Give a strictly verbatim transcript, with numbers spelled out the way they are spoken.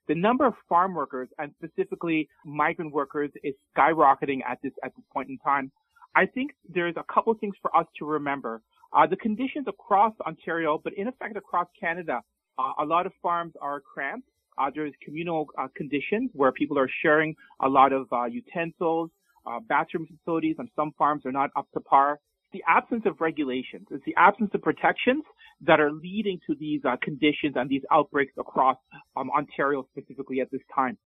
the number of farm workers and specifically migrant workers is skyrocketing at this at this point in time. I think there's a couple of things for us to remember. Uh, the conditions across Ontario, but in effect across Canada, uh, a lot of farms are cramped. Uh, there's communal uh, conditions where people are sharing a lot of uh, utensils, uh, bathroom facilities, and some farms are not up to par. The absence of regulations, it's the absence of protections that are leading to these uh, conditions and these outbreaks across um, Ontario specifically at this time.